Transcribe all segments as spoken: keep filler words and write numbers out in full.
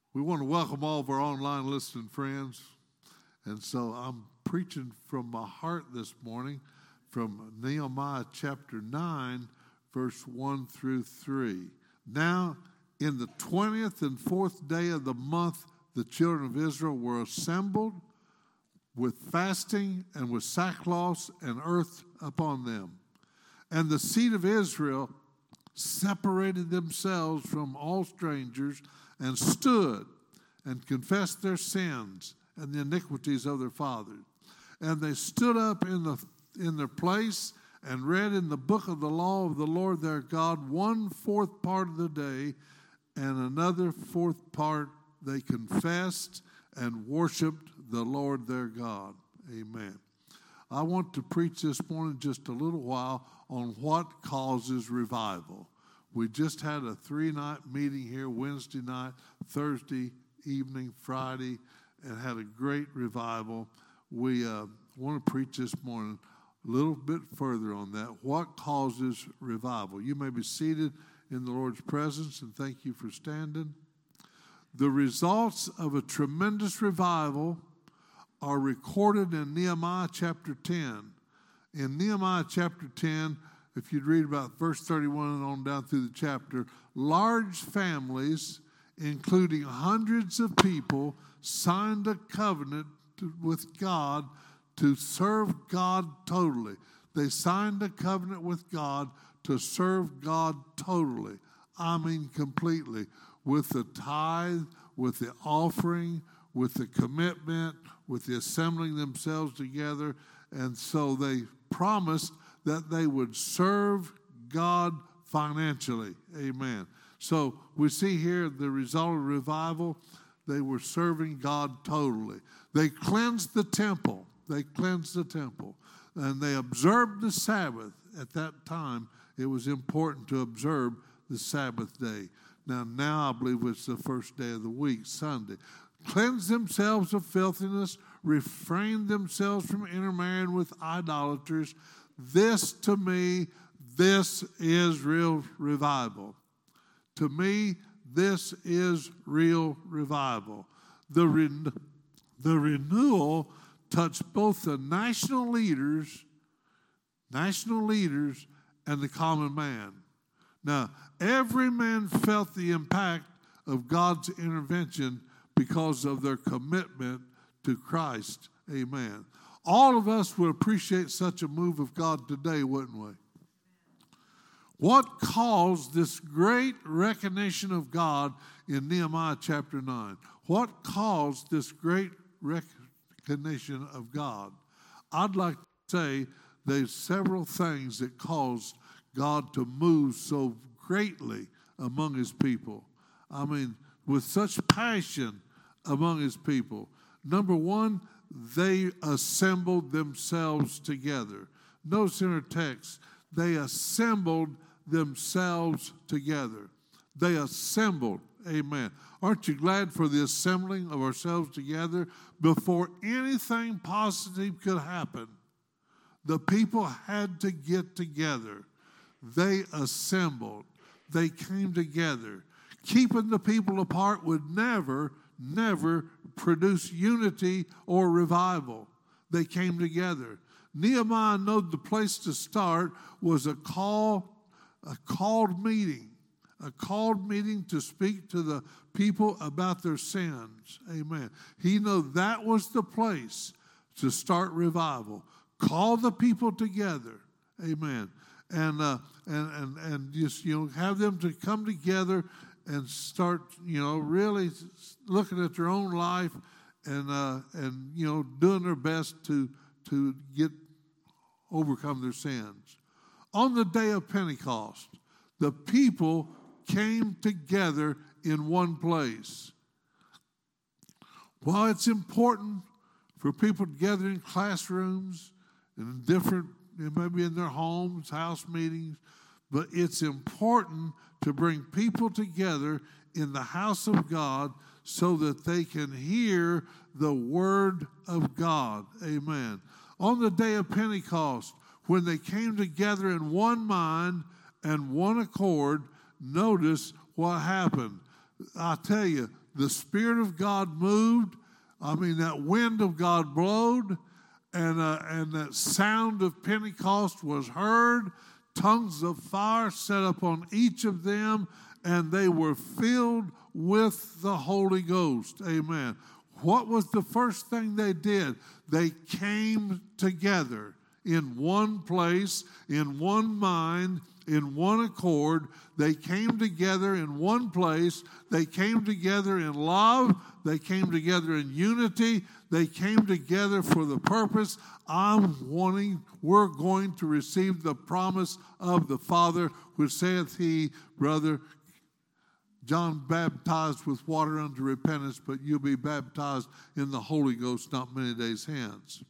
We want to welcome all of our online listening friends. And so I'm preaching from my heart this morning from Nehemiah chapter nine, verse one through three. Now, in the twentieth and fourth day of the month, the children of Israel were assembled with fasting and with sackcloth and earth upon them. And the seed of Israel separated themselves from all strangers and stood and confessed their sins and the iniquities of their fathers. And they stood up in the in their place and read in the book of the law of the Lord their God one fourth part of the day, and another fourth part they confessed and worshiped the Lord their God. Amen. I want to preach this morning just a little while on what causes revival. We just had a three-night meeting here, Wednesday night, Thursday evening, Friday, and had a great revival. We uh, want to preach this morning a little bit further on that. What causes revival? You may be seated in the Lord's presence, and thank you for standing. The results of a tremendous revival are recorded in Nehemiah chapter ten. In Nehemiah chapter ten, if you'd read about verse thirty-one and on down through the chapter, large families, including hundreds of people, signed a covenant to, with God to serve God totally. They signed a covenant with God to serve God totally. I mean completely. With the tithe, with the offering, with the commitment, with the assembling themselves together. And so they promised that they would serve God financially. Amen. So we see here the result of revival. They were serving God totally. They cleansed the temple. They cleansed the temple. And they observed the Sabbath. At that time, it was important to observe the Sabbath day. Now, now I believe it's the first day of the week, Sunday. Cleanse themselves of filthiness, refrain themselves from intermarrying with idolaters. This, to me, this is real revival. To me, this is real revival. The, re- the renewal touched both the national leaders, national leaders, and the common man. Now, every man felt the impact of God's intervention because of their commitment to Christ. Amen. All of us would appreciate such a move of God today, wouldn't we? What caused this great recognition of God in Nehemiah chapter nine? What caused this great recognition of God? I'd like to say there's several things that caused God to move so greatly among his people. I mean, with such passion among his people. Number one, they assembled themselves together. Notice in our text, they assembled themselves together. They assembled. Amen. Aren't you glad for the assembling of ourselves together? Before anything positive could happen, the people had to get together. They assembled. They came together. Keeping the people apart would never, never produce unity or revival. They came together. Nehemiah knew the place to start was a call, a called meeting, a called meeting to speak to the people about their sins. Amen. He knew that was the place to start revival. Call the people together. Amen. And uh, and and and just you know have them to come together and start you know really looking at their own life and uh, and you know doing their best to to get overcome their sins. On the day of Pentecost, the people came together in one place. While it's important for people to gather in classrooms and in different, maybe in their homes, house meetings, but it's important to bring people together in the house of God so that they can hear the word of God. Amen. On the day of Pentecost, when they came together in one mind and one accord, notice what happened. I tell you, the Spirit of God moved. I mean, that wind of God blowed, and, uh, and that sound of Pentecost was heard. Tongues of fire set upon each of them, and they were filled with the Holy Ghost. Amen. What was the first thing they did? They came together in one place, in one mind, in one accord. They came together in one place. They came together in love. They came together in unity. They came together for the purpose. I'm wanting, we're going to receive the promise of the Father, which saith he, brother, John baptized with water unto repentance, but you'll be baptized in the Holy Ghost not many days hence.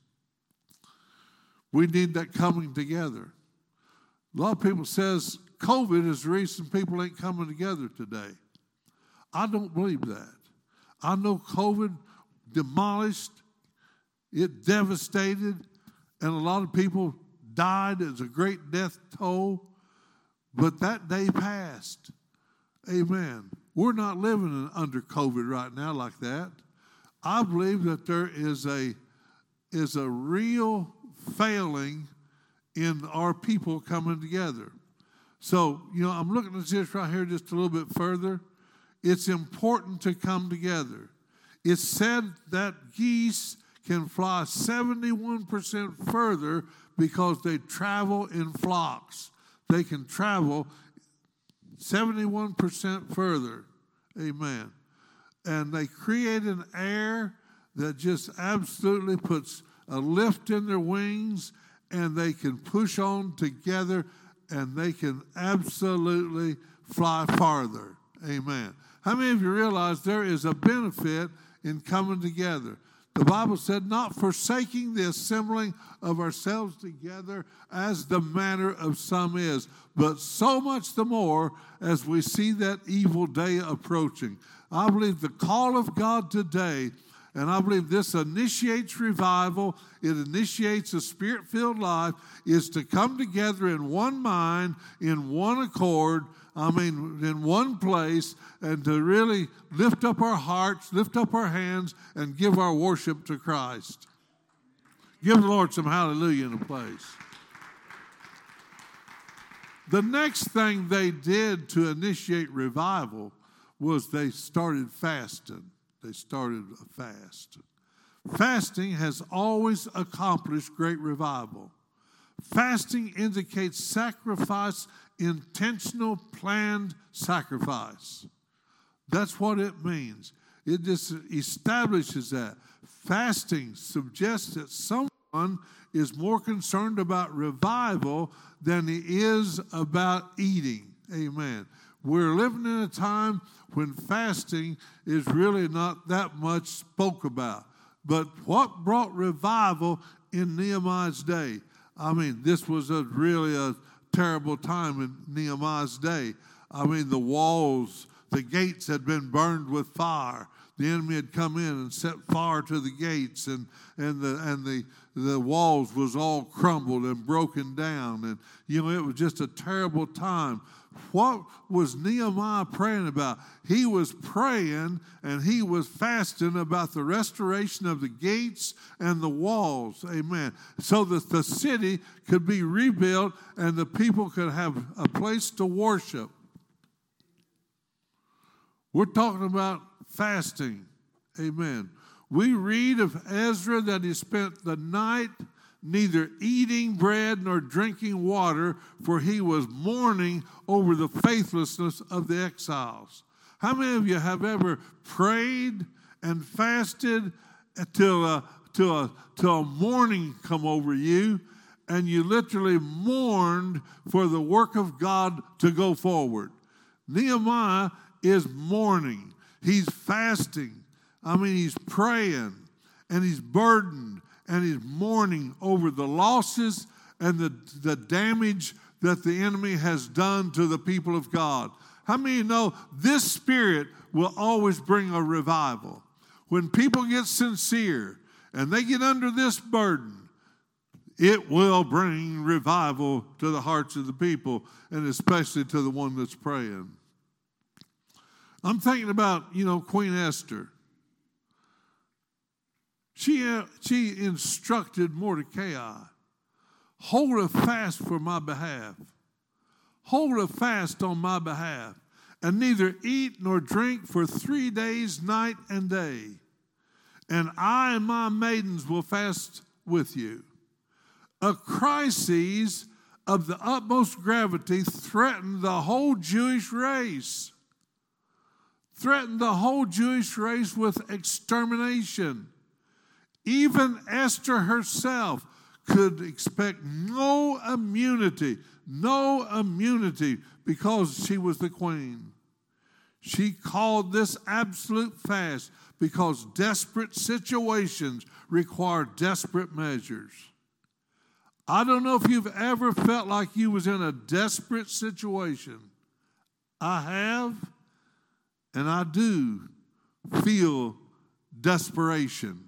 We need that coming together. A lot of people says COVID is the reason people ain't coming together today. I don't believe that. I know COVID demolished, it devastated, and a lot of people died. It's a great death toll, but that day passed. Amen. We're not living under COVID right now like that. I believe that there is a is a real failing in our people coming together. So, you know, I'm looking at this right here just a little bit further. It's important to come together. It's said that geese can fly seventy-one percent further because they travel in flocks. They can travel seventy-one percent further. Amen. And they create an air that just absolutely puts a lift in their wings, and they can push on together, and they can absolutely fly farther. Amen. How many of you realize there is a benefit in coming together? The Bible said, not forsaking the assembling of ourselves together as the manner of some is, but so much the more as we see that evil day approaching. I believe the call of God today, and I believe this initiates revival, it initiates a spirit-filled life, is to come together in one mind, in one accord, I mean, in one place, and to really lift up our hearts, lift up our hands, and give our worship to Christ. Give the Lord some hallelujah in the place. The next thing they did to initiate revival was they started fasting. They started a fast. Fasting has always accomplished great revival. Fasting indicates sacrifice, intentional, planned sacrifice. That's what it means. It just establishes that. Fasting suggests that someone is more concerned about revival than he is about eating. Amen. We're living in a time when fasting is really not that much spoke about. But what brought revival in Nehemiah's day? I mean, this was a really a terrible time in Nehemiah's day. I mean, the walls, the gates had been burned with fire. The enemy had come in and set fire to the gates, and, and the and the the walls was all crumbled and broken down. And, you know, it was just a terrible time. What was Nehemiah praying about? He was praying and he was fasting about the restoration of the gates and the walls. Amen. So that the city could be rebuilt and the people could have a place to worship. We're talking about fasting. Amen. We read of Ezra that he spent the night neither eating bread nor drinking water, for he was mourning over the faithlessness of the exiles. How many of you have ever prayed and fasted till a, till a, till a mourning come over you, and you literally mourned for the work of God to go forward? Nehemiah is mourning. He's fasting. I mean, he's praying, and he's burdened, and he's mourning over the losses and the, the damage that the enemy has done to the people of God. How many of you know this spirit will always bring a revival? When people get sincere and they get under this burden, it will bring revival to the hearts of the people, and especially to the one that's praying. I'm thinking about, you know, Queen Esther. She, uh, she instructed Mordecai, hold a fast for my behalf. Hold a fast on my behalf, and neither eat nor drink for three days, night and day. And I and my maidens will fast with you. A crisis of the utmost gravity threatened the whole Jewish race. Threatened the whole Jewish race with extermination. Even Esther herself could expect no immunity, no immunity because she was the queen. She called this absolute fast because desperate situations require desperate measures. I don't know if you've ever felt like you was in a desperate situation. I have, and I do feel desperation.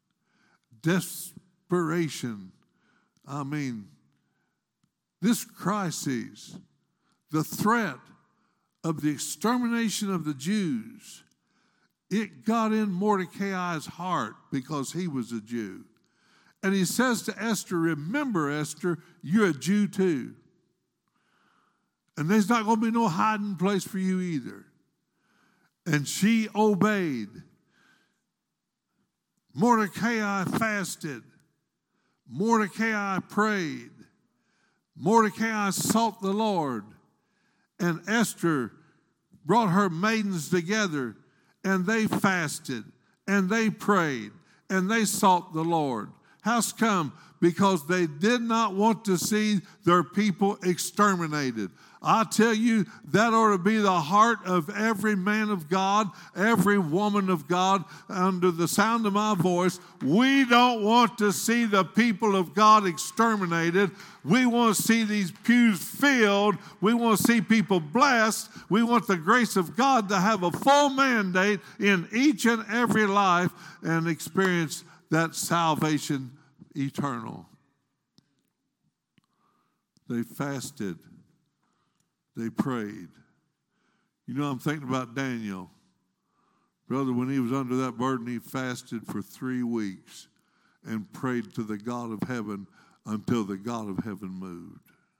Desperation. I mean, this crisis, the threat of the extermination of the Jews, it got in Mordecai's heart because he was a Jew. And he says to Esther, remember, Esther, you're a Jew too. And there's not going to be no hiding place for you either. And she obeyed. Mordecai fasted. Mordecai prayed. Mordecai sought the Lord. And Esther brought her maidens together, and they fasted, and they prayed, and they sought the Lord. How's come? Because they did not want to see their people exterminated. I tell you, that ought to be the heart of every man of God, every woman of God, under the sound of my voice. We don't want to see the people of God exterminated. We want to see these pews filled. We want to see people blessed. We want the grace of God to have a full mandate in each and every life and experience that salvation eternal. They fasted. They prayed. You know, I'm thinking about Daniel. Brother, when he was under that burden, he fasted for three weeks and prayed to the God of heaven until the God of heaven moved.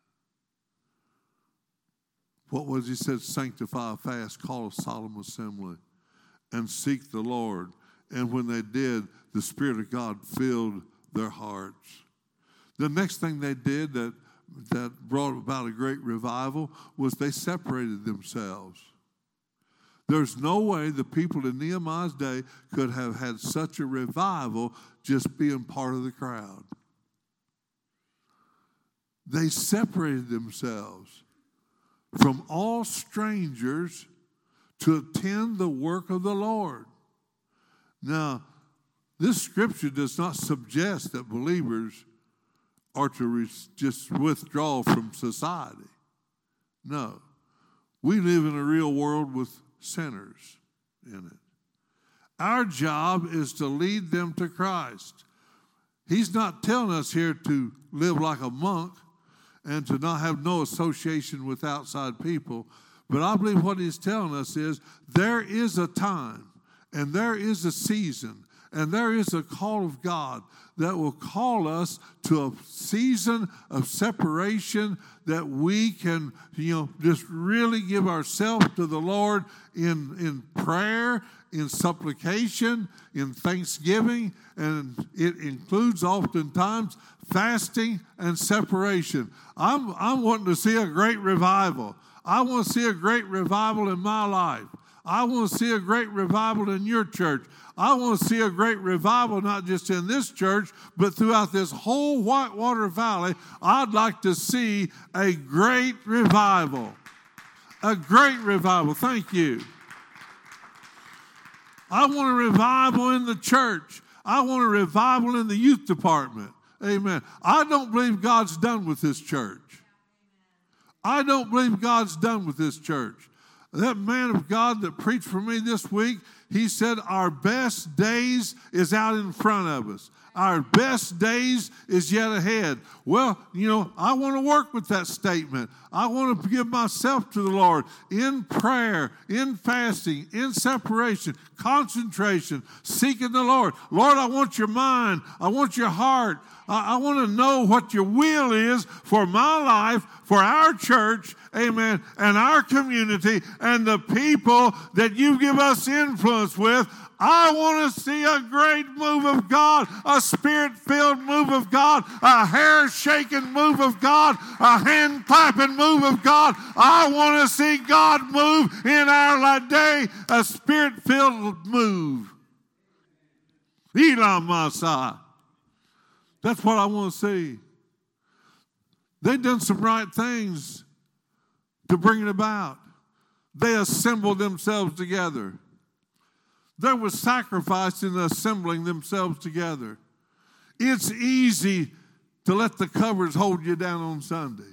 What was he said? Sanctify a fast, call a solemn assembly, and seek the Lord. And when they did, the Spirit of God filled their hearts. The next thing they did that that brought about a great revival was they separated themselves. There's no way the people in Nehemiah's day could have had such a revival just being part of the crowd. They separated themselves from all strangers to attend the work of the Lord. Now, this scripture does not suggest that believers are to re- just withdraw from society. No. We live in a real world with sinners in it. Our job is to lead them to Christ. He's not telling us here to live like a monk and to not have no association with outside people. But I believe what he's telling us is there is a time and there is a season and there is a call of God that will call us to a season of separation that we can, you know, just really give ourselves to the Lord in, in prayer, in supplication, in thanksgiving, and it includes oftentimes fasting and separation. I'm, I'm wanting to see a great revival. I want to see a great revival in my life. I want to see a great revival in your church. I want to see a great revival, not just in this church, but throughout this whole Whitewater Valley. I'd like to see a great revival. A great revival. Thank you. I want a revival in the church. I want a revival in the youth department. Amen. I don't believe God's done with this church. I don't believe God's done with this church. That man of God that preached for me this week, he said our best days is out in front of us. Our best days is yet ahead. Well, you know, I want to work with that statement. I want to give myself to the Lord in prayer, in fasting, in separation, concentration, seeking the Lord. Lord, I want your mind. I want your heart. I, I want to know what your will is for my life, for our church, amen, and our community and the people that you give us influence with. I want to see a great move of God, a spirit-filled move of God, a hair-shaking move of God, a hand-clapping move of God. I want to see God move in our day, a spirit-filled move. Elam Masai. That's what I want to see. They've done some right things to bring it about. They assembled themselves together. There was sacrifice in assembling themselves together. It's easy to let the covers hold you down on Sunday.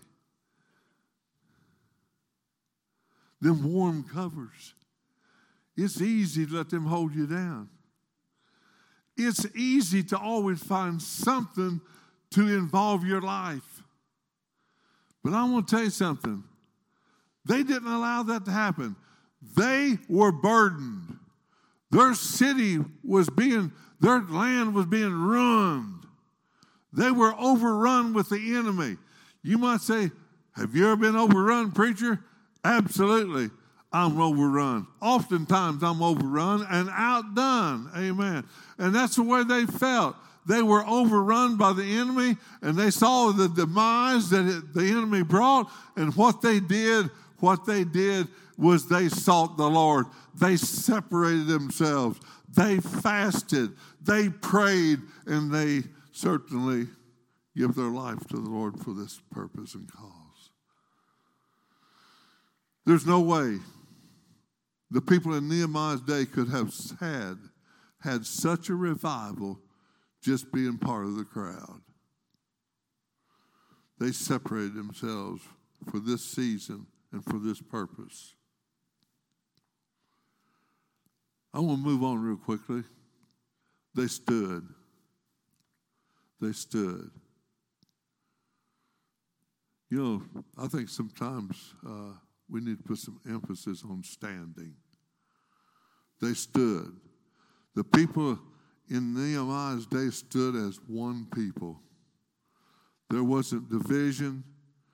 Them warm covers. It's easy to let them hold you down. It's easy to always find something to involve your life. But I want to tell you something. They didn't allow that to happen. They were burdened. Their city was being, their land was being ruined. They were overrun with the enemy. You might say, have you ever been overrun, preacher? Absolutely. I'm overrun. Oftentimes I'm overrun and outdone. Amen. And that's the way they felt. They were overrun by the enemy, and they saw the demise that it, the enemy brought, and what they did, what they did was they sought the Lord. They separated themselves. They fasted. They prayed, and they certainly give their life to the Lord for this purpose and cause. There's no way the people in Nehemiah's day could have had, had such a revival just being part of the crowd. They separated themselves for this season and for this purpose. I want to move on real quickly. They stood. They stood. You know, I think sometimes uh, we need to put some emphasis on standing. They stood. The people in Nehemiah's day stood as one people. There wasn't division.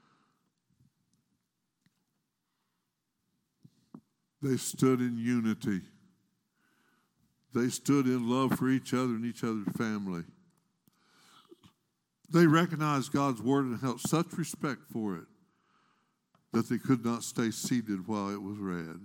They stood in unity. They stood in love for each other and each other's family. They recognized God's word and held such respect for it that they could not stay seated while it was read.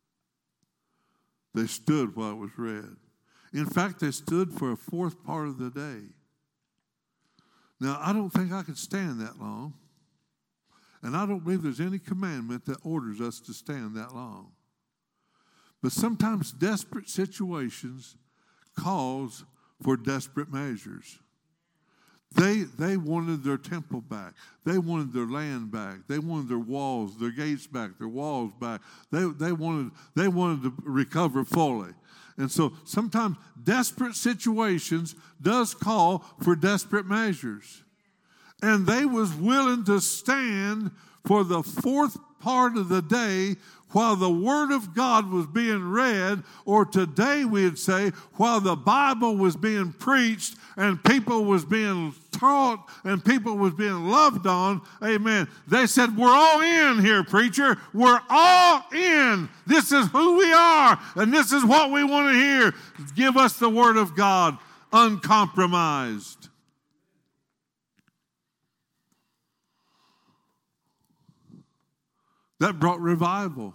They stood while it was read. In fact, they stood for a fourth part of the day. Now, I don't think I could stand that long. And I don't believe there's any commandment that orders us to stand that long. But sometimes desperate situations calls for desperate measures. They, they wanted their temple back. They wanted their land back. They wanted their walls, their gates back, their walls back. They, they, wanted, they wanted to recover fully. And so sometimes desperate situations does call for desperate measures. And they was willing to stand for the fourth part of the day while the Word of God was being read, or today we'd say while the Bible was being preached and people was being taught and people was being loved on. Amen. They said, we're all in here, preacher. We're all in. This is who we are, and this is what we want to hear. Give us the Word of God, uncompromised. That brought revival.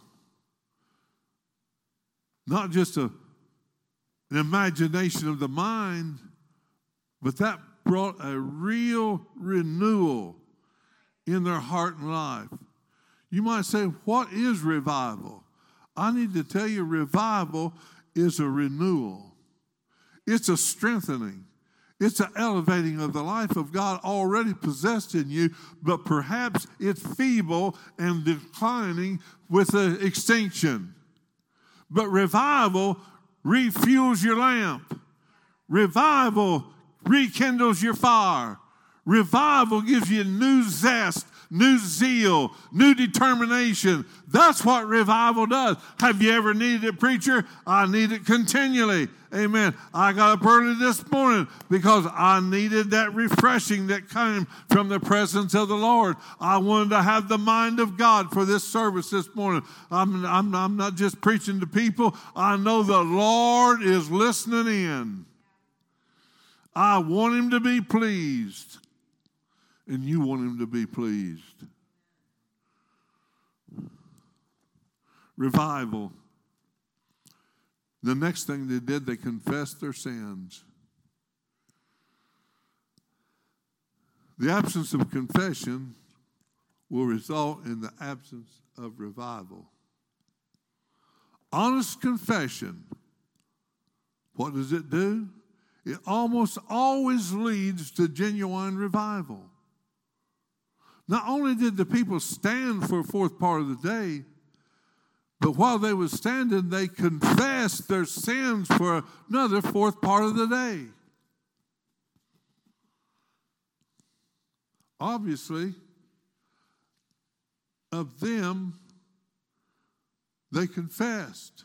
Not just a, an imagination of the mind, but that brought a real renewal in their heart and life. You might say, what is revival? I need to tell you, revival is a renewal. It's a strengthening. It's an elevating of the life of God already possessed in you, but perhaps it's feeble and declining with the extinction. But revival refuels your lamp. Revival rekindles your fire. Revival gives you new zest, new zeal, new determination. That's what revival does. Have you ever needed it, preacher? I need it continually. Amen. I got up early this morning because I needed that refreshing that came from the presence of the Lord. I wanted to have the mind of God for this service this morning. I'm, I'm, I'm not just preaching to people. I know the Lord is listening in. I want him to be pleased. And you want him to be pleased. Revival. The next thing they did, they confessed their sins. The absence of confession will result in the absence of revival. Honest confession, what does it do? It almost always leads to genuine revival. Not only did the people stand for a fourth part of the day, but while they were standing, they confessed their sins for another fourth part of the day. Obviously, of them, they confessed.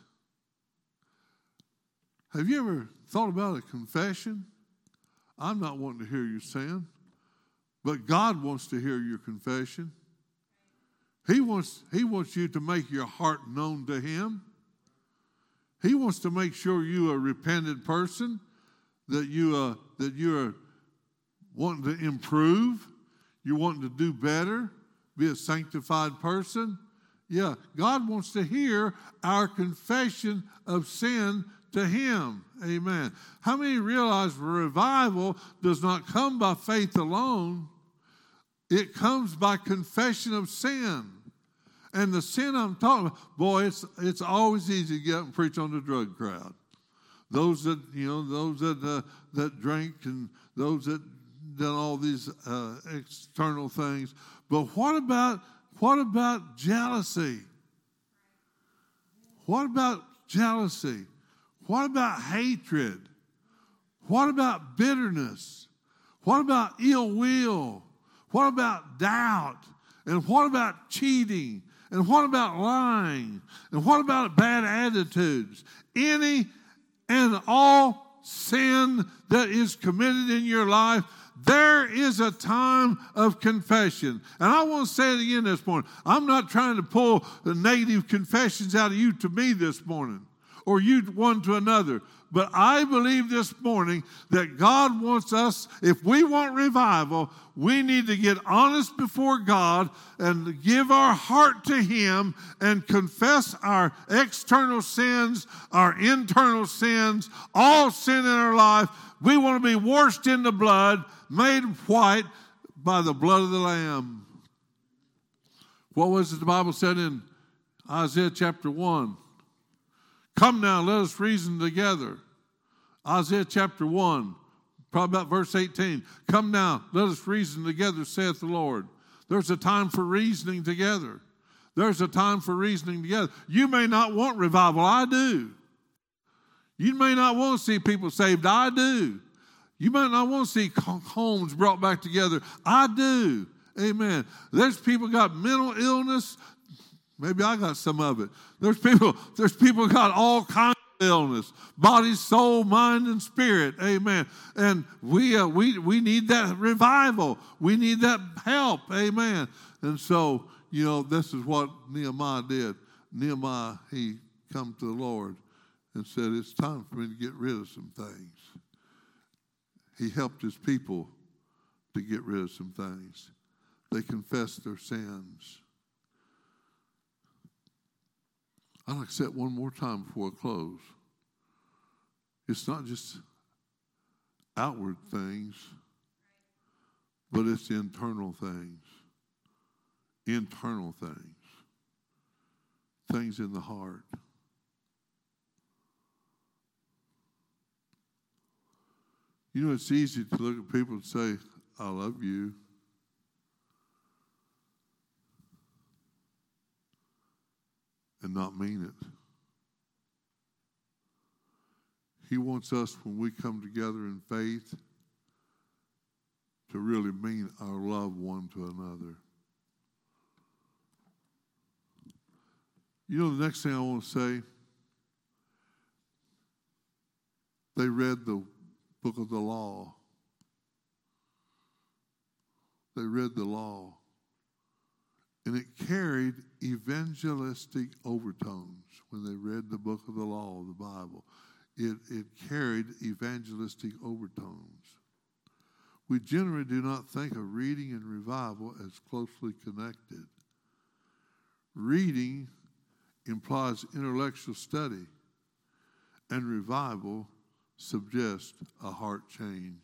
Have you ever thought about a confession? I'm not wanting to hear your sin. But God wants to hear your confession. He wants, he wants you to make your heart known to him. He wants to make sure you're a repentant person, that you uh, that you're wanting to improve, you're wanting to do better, be a sanctified person. Yeah, God wants to hear our confession of sin to him. Amen. How many realize revival does not come by faith alone? It comes by confession of sin. And the sin I'm talking about, boy, it's it's always easy to get up and preach on the drug crowd. Those that, you know, those that uh, that drink and those that done all these uh, external things. But what about what about jealousy? What about jealousy? What about hatred? What about bitterness? What about ill will? What about doubt? And what about cheating? And what about lying? And what about bad attitudes? Any and all sin that is committed in your life, there is a time of confession. And I want to say it again this morning. I'm not trying to pull the negative confessions out of you to me this morning, or you one to another. But I believe this morning that God wants us, if we want revival, we need to get honest before God and give our heart to him and confess our external sins, our internal sins, all sin in our life. We want to be washed in the blood, made white by the blood of the Lamb. What was it the Bible said in Isaiah chapter one? Come now, let us reason together. Isaiah chapter one, probably about verse eighteen. Come now, let us reason together, saith the Lord. There's a time for reasoning together. There's a time for reasoning together. You may not want revival. I do. You may not want to see people saved. I do. You might not want to see homes brought back together. I do. Amen. There's people got mental illness. Maybe I got some of it. There's people, there's people got all kinds of illness, body, soul, mind, and spirit. Amen. And we uh, we we need that revival. We need that help. Amen. And so, you know, this is what Nehemiah did. Nehemiah, he come to the Lord and said, it's time for me to get rid of some things. He helped his people to get rid of some things. They confessed their sins. I'd like to say it one more time before I close. It's not just outward things, but it's internal things. Internal things. Things in the heart. You know, it's easy to look at people and say, I love you. And not mean it. He wants us, when we come together in faith, to really mean our love one to another. You know, the next thing I want to say, they read the book of the law. They read the law. And it carried evangelistic overtones when they read the book of the law, the Bible. It, it carried evangelistic overtones. We generally do not think of reading and revival as closely connected. Reading implies intellectual study, and revival suggests a heart change.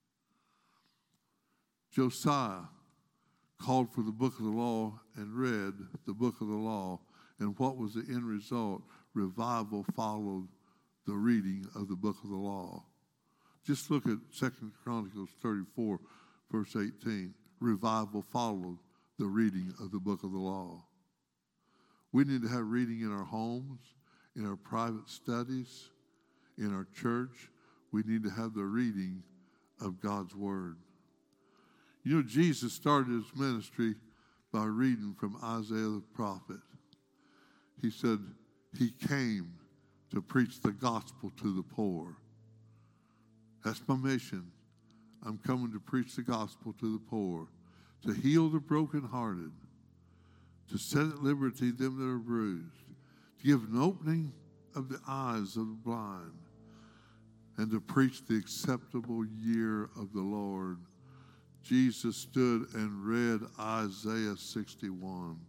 Josiah called for the book of the law and read the book of the law, and what was the end result? Revival followed the reading of the book of the law. Just look at Second Chronicles thirty-four, verse eighteen. Revival followed the reading of the book of the law. We need to have reading in our homes, in our private studies, in our church. We need to have the reading of God's Word. You know, Jesus started his ministry by reading from Isaiah the prophet. He said he came to preach the gospel to the poor. That's my mission. I'm coming to preach the gospel to the poor, to heal the brokenhearted, to set at liberty them that are bruised, to give an opening of the eyes of the blind, and to preach the acceptable year of the Lord. Jesus stood and read Isaiah sixty-one.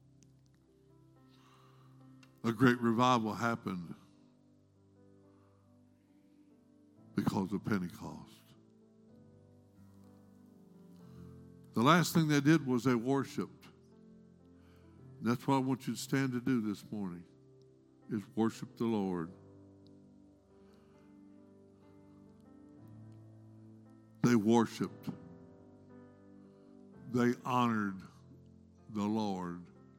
A great revival happened because of Pentecost. The last thing they did was they worshiped. And that's what I want you to stand to do this morning, is worship the Lord. They worshiped. They honored the Lord.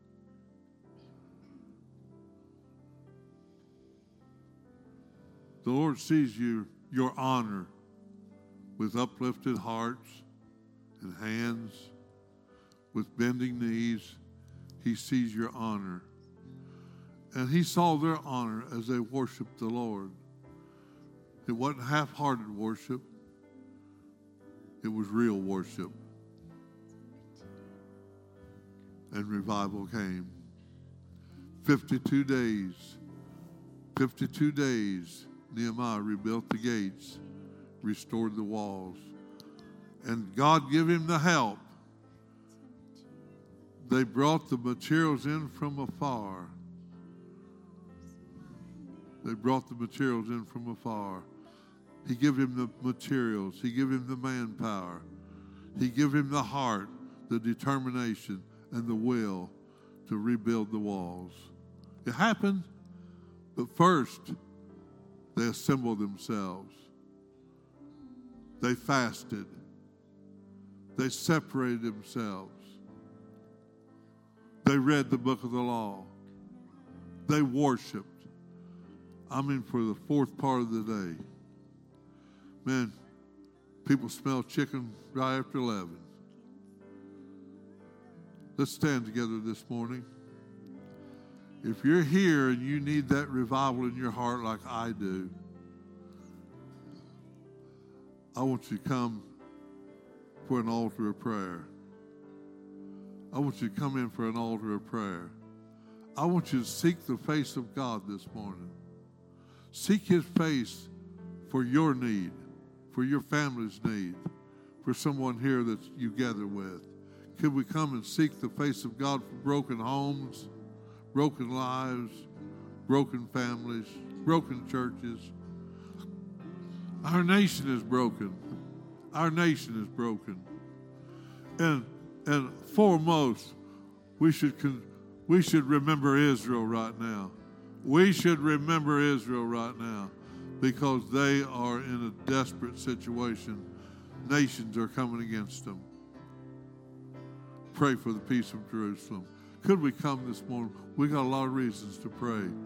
The Lord sees you, your honor, with uplifted hearts and hands, with bending knees. He sees your honor. And he saw their honor as they worshiped the Lord. It wasn't half-hearted worship. It was real worship. And revival came. fifty-two days. fifty-two days, Nehemiah rebuilt the gates, restored the walls. And God gave him the help. They brought the materials in from afar. They brought the materials in from afar. He gave him the materials. He gave him the manpower. He gave him the heart, the determination, and the will to rebuild the walls. It happened, but first, they assembled themselves. They fasted. They separated themselves. They read the book of the law. They worshiped. I'm in for the fourth part of the day. Man, people smell chicken right after eleven. Let's stand together this morning. If you're here and you need that revival in your heart like I do, I want you to come for an altar of prayer. I want you to come in for an altar of prayer. I want you to seek the face of God this morning. Seek his face for your need, for your family's need, for someone here that you gather with. Could we come and seek the face of God for broken homes, broken lives, broken families, broken churches? Our nation is broken. Our nation is broken. And and foremost, we should con- we should remember Israel right now. We should remember Israel right now because they are in a desperate situation. Nations are coming against them. Pray for the peace of Jerusalem. Could we come this morning? We got a lot of reasons to pray.